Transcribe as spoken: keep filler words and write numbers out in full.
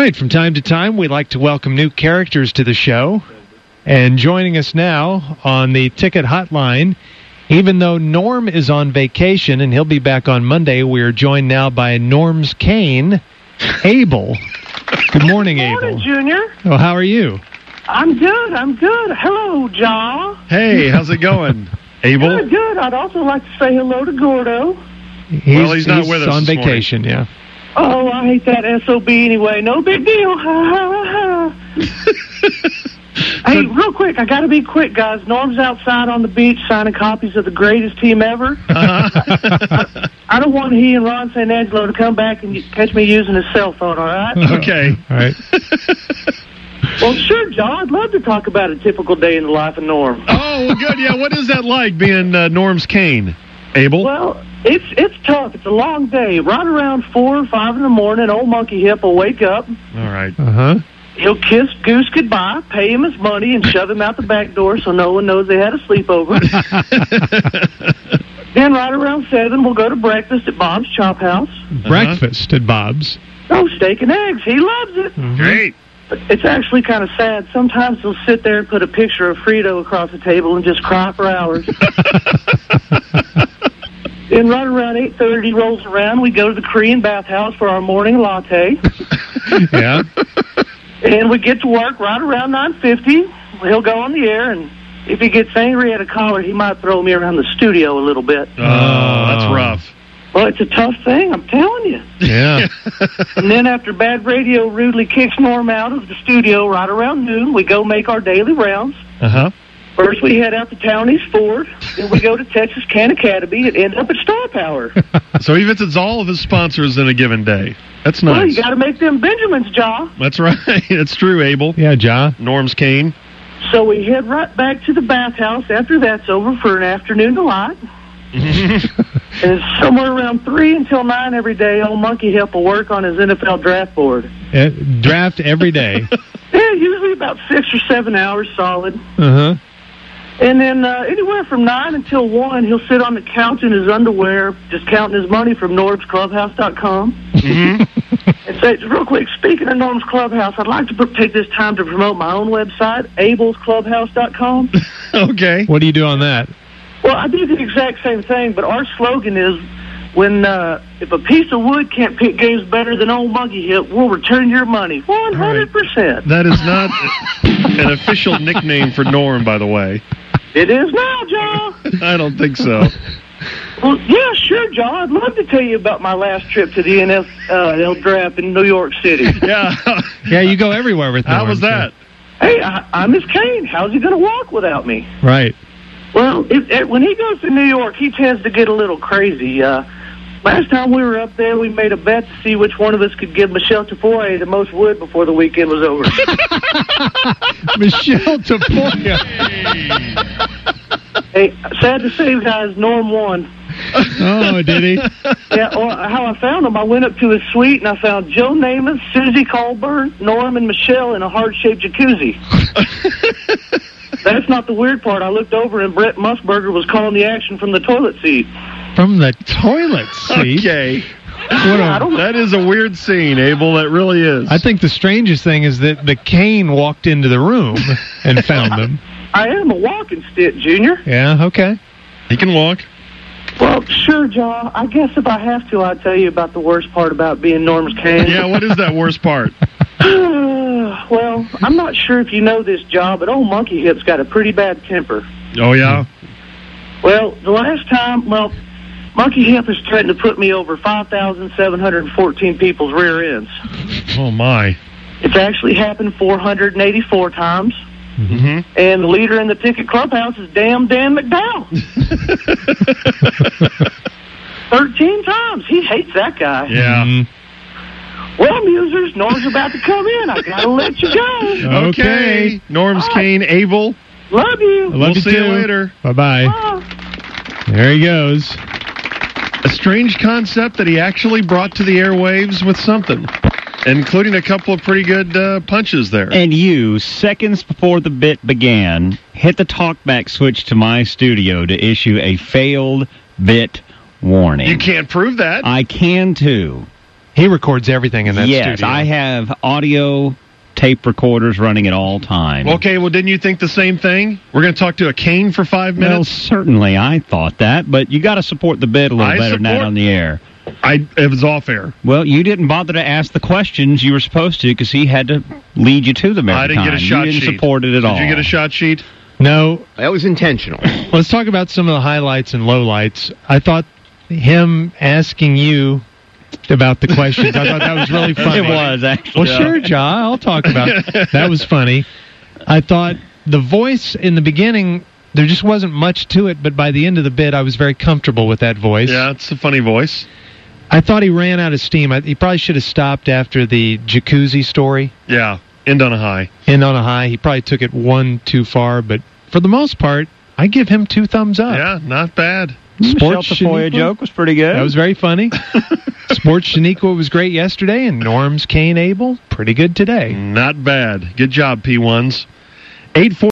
right, from time to time, we like to welcome new characters to the show. And joining us now on the ticket hotline, even though Norm is on vacation and he'll be back on Monday, we are joined now by Norm's Kane, Abel. Good morning, Good morning, Abel. Junior. Well, how are you? I'm good, I'm good. Hello, Jaw. Hey, how's it going, Abel? Good, good. I'd also like to say hello to Gordo. He's, Well, he's not with us on this vacation, yeah. Oh, I hate that S O B anyway. No big deal. Ha, ha, ha. Hey, real quick, I got to be quick, guys. Norm's outside on the beach signing copies of the greatest team ever. Uh-huh. I don't want he and Ron San Angelo to come back and catch me using his cell phone, all right? Okay. All right. Well, sure, John. I'd love to talk about a typical day in the life of Norm. Oh, well, good. Yeah, what is that like being uh, Norm's Kane, Abel? Well, it's it's tough. It's a long day. Right around four or five in the morning, old Monkey Hip will wake up. All right. Uh-huh. He'll kiss Goose goodbye, pay him his money, and shove him out the back door so no one knows they had a sleepover. Then right around seven, we'll go to breakfast at Bob's Chop House. Breakfast at Bob's. Oh, steak and eggs. He loves it. Mm-hmm. Great. But it's actually kind of sad. Sometimes he'll sit there and put a picture of Frito across the table and just cry for hours. Then right around eight thirty rolls around, we go to the Korean bathhouse for our morning latte. Yeah. And we get to work right around nine fifty. He'll go on the air, and if he gets angry at a caller, he might throw me around the studio a little bit. Oh, that's rough. Well, it's a tough thing, I'm telling you. Yeah. And then after Bad Radio rudely kicks Norm out of the studio right around noon, we go make our daily rounds. Uh-huh. First, we head out to Townies Ford. Then we go to Texas Can Academy and end up at Star Power. So he visits all of his sponsors in a given day. That's nice. Well, you got to make them Benjamins, Jaw. That's right. It's true, Abel. Yeah, John. Norm's Kane. So we head right back to the bathhouse after that's over for an afternoon delight. And somewhere around three until nine every day, old Monkey Hip will work on his N F L draft board. Uh, draft every day. Yeah, usually about six or seven hours solid. Uh-huh. And then uh, anywhere from nine until one, he'll sit on the couch in his underwear, just counting his money from Norbs Clubhouse dot com. Mm-hmm. And say, real quick, speaking of Norm's Clubhouse, I'd like to pr- take this time to promote my own website, Abels Clubhouse dot com. Okay. What do you do on that? Well, I do the exact same thing, but our slogan is, when uh, if a piece of wood can't pick games better than old Monkey Hip, we'll return your money. one hundred percent. That is not an official nickname for Norm, by the way. It is now, John. I don't think so. Well, yeah, sure, John. I'd love to tell you about my last trip to the N F L draft in New York City. Yeah. Yeah, you go everywhere with Norm. How was that? Hey, I, I'm his Kane. How's he going to walk without me? Right. Well, it, it, when he goes to New York, he tends to get a little crazy. Uh, last time we were up there, we made a bet to see which one of us could give Michelle Tafoya the most wood before the weekend was over. Michelle Tafoya. Hey, sad to say, guys, Norm won. Oh, did he? Yeah, well, how I found him, I went up to his suite, and I found Joe Namath, Susie Colburn, Norm, and Michelle in a heart-shaped jacuzzi. That's not the weird part. I looked over, and Brett Musburger was calling the action from the toilet seat. From the toilet seat? Okay. What a- I don't know. That is a weird scene, Abel. That really is. I think the strangest thing is that the Kane walked into the room and found them. I am a walking stick, Junior. Yeah, okay. He can walk. Well, sure, John. I guess if I have to, I'll tell you about the worst part about being Norm's Kane. Yeah, what is that worst part? Well, I'm not sure if you know this, John, but old Monkey Hip's got a pretty bad temper. Oh, yeah? Well, the last time, well, Monkey Hip has threatened to put me over five thousand seven hundred fourteen people's rear ends. Oh, my. It's actually happened four hundred eighty-four times. Mm-hmm. And the leader in the ticket clubhouse is damn Dan McDowell. Thirteen times. He hates that guy. Yeah. Mm-hmm. Well, musers, Norm's about to come in. I gotta let you go. Okay. Norm's Bye. Kane, Abel. Love you. Love We'll you see too. you later. Bye-bye. Bye. There he goes. A strange concept that he actually brought to the airwaves with something, including a couple of pretty good uh, punches there. And you, seconds before the bit began, hit the talkback switch to my studio to issue a failed bit warning. You can't prove that. I can, too. He records everything in that yes, studio. I have audio tape recorders running at all times. Okay, well, didn't you think the same thing? We're going to talk to a cane for five Well, minutes? certainly I thought that, but you got to support the bid a little I better than that support- on the air. I It was off air. Well, you didn't bother to ask the questions you were supposed to because he had to lead you to them every I didn't time. get a shot you didn't sheet. support it at Did all. you get a shot sheet? No. That was intentional. Let's talk about some of the highlights and lowlights. I thought him asking you about the questions, I thought that was really funny. It was, actually. Well, sure, Ja, I'll talk about it. That was funny. I thought the voice in the beginning, there just wasn't much to it, but by the end of the bit, I was very comfortable with that voice. Yeah, it's a funny voice. I thought he ran out of steam. I, he probably should have stopped after the jacuzzi story. Yeah, end on a high. End on a high. He probably took it one too far, but for the most part, I give him two thumbs up. Yeah, not bad. Michelle Sports Tafoya Shaniqua? joke was pretty good. That was very funny. Sports Shaniqua was great yesterday, and Norm's Kane Abel, pretty good today. Not bad. Good job, P ones. eight four